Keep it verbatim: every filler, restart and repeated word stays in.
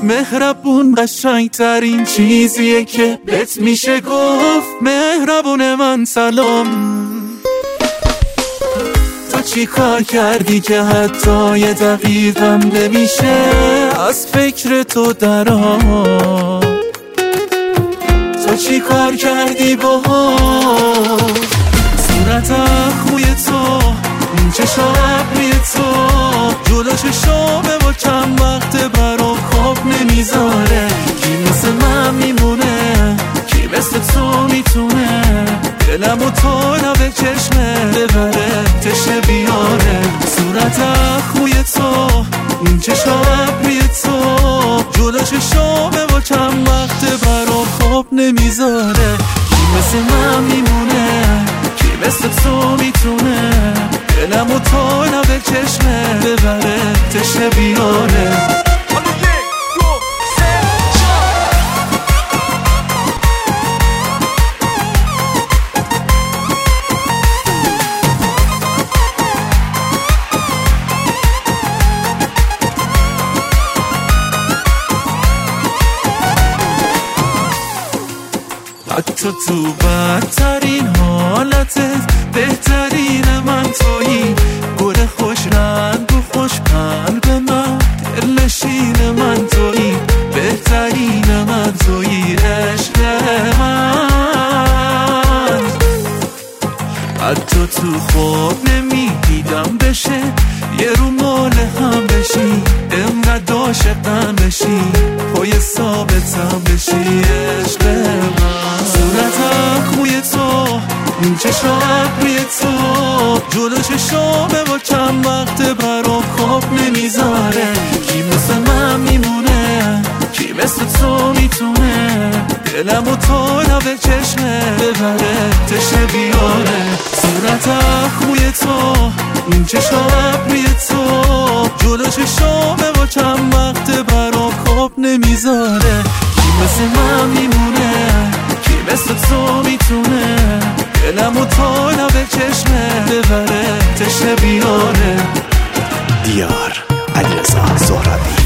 مهربون قشنگ ترین چیزیه که بهت میشه گفت. مهربون من سلام. تو چی کار کردی که حتی یه دقیقم نمیشه از فکر تو درام؟ تو چی کار کردی باها؟ صورت خوی تو، این چشم ابری تو، جلو چشامه با چند وقت برام خواب نمیذاره. کی مثل من میمونه؟ کی مثل تو میتونه دلم و تو لب چشمه ببره تشنه بیاره؟ صورت خوی تو، این چشم ابری تو، جلو چشامه با چند وقت برام خواب نمیذاره. کی مثل من میمونه؟ کی مثل تو میتونه دلم و تو لب چشمه ببره تشنه بیاره؟ حتی تو بدترین حالتت بهترین من تویی. گل خوش رنگ و خوش قلب من، دلنشین من تویی. بهترین من تویی عشق من. حتی تو خواب نمیدیدم بشه یه رو مال هم بشی. انقدر عاشقم بشی پای ثابتم بشی عشق من. صورتم خوی تو، این چشم ابری تو، جلو چشامه با چند وقت برام خواب نمیذاره. کی مثل من میمونه؟ کی مثل تو میتونه دلم و تو لب چشمه ببره تشنه بیاره؟ صورتم خوی تو، این چشم ابری تو، جلو چشامه با چند وقت برام خواب نمیذاره. کی مثل من میمونه؟ کی مثل تو میتونه دلم و تو لب چشمه ببره تشنه بیاره؟ دیار علیرضا سهرابی.